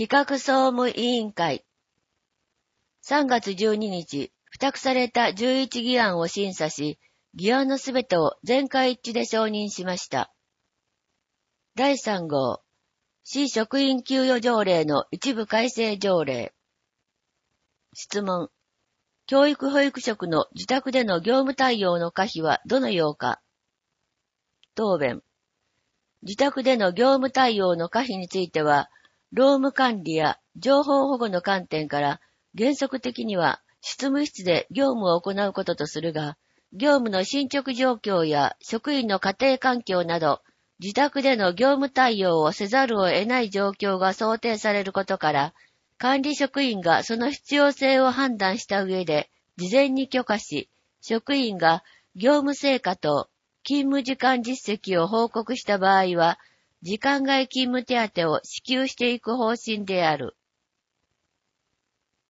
企画総務委員会。3月12日、付託された11議案を審査し、議案のすべてを全会一致で承認しました。第3号、市職員給与条例の一部改正条例。質問。教育保育職の自宅での業務対応の可否はどのようか。答弁。自宅での業務対応の可否については、労務管理や情報保護の観点から原則的には執務室で業務を行うこととするが、業務の進捗状況や職員の家庭環境など、自宅での業務対応をせざるを得ない状況が想定されることから、管理職員がその必要性を判断した上で、事前に許可し、職員が業務成果と勤務時間実績を報告した場合は、時間外勤務手当を支給していく方針である。